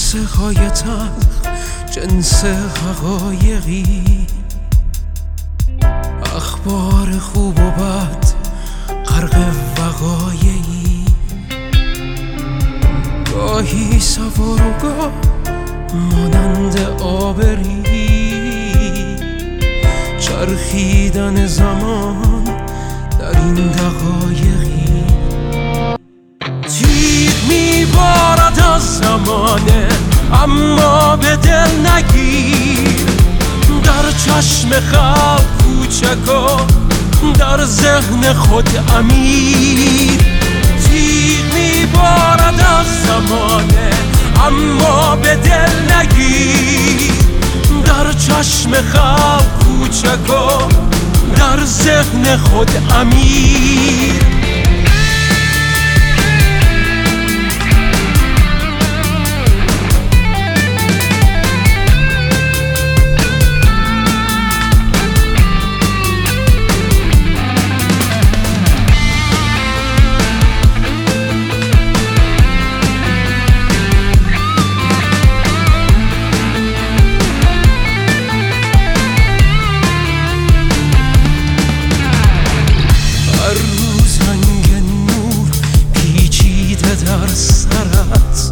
قصه های تلخ جنس حقایقی، اخبار خوب و بد غرق وقایعی، گاهی سوار و گاه مانند آبری، چرخیدن زمان در این دقایقی. تیغ میبارد از زمانه اما به دل نگیر، در چشم خلق کوچک و در ذهن خود امیر. تیغ میبارد از زمانه اما به دل نگیر، در چشم خلق کوچک و در ذهن خود امیر. در سرت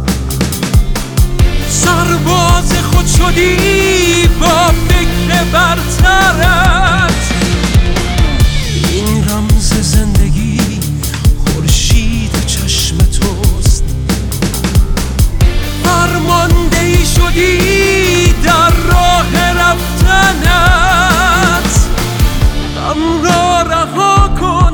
سرباز خود شدی با فکر برترت، این رمز زندگی خورشید چشم توست، فرماندهی شدی در راه رفتنت. غم را رها کن،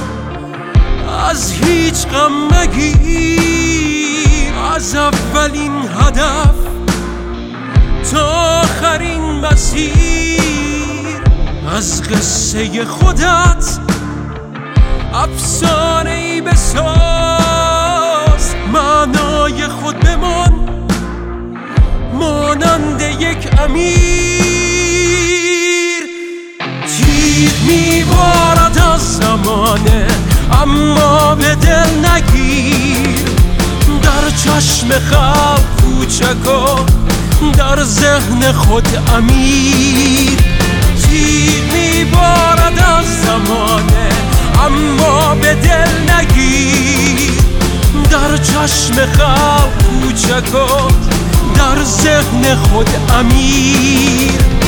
از هیچ غم مگیر، از اولین هدف تا آخرین مسیر. از قصه خودت افسانه ای بساز، معنای خود بمان مانند یک امیر. تیغ میبارد از زمانه اما به دل نگیر، در چشم خلق کوچک و در ذهن خود امیر. تیغ میبارد از زمانه اما به دل نگیر، در چشم خلق کوچک و در ذهن خود امیر.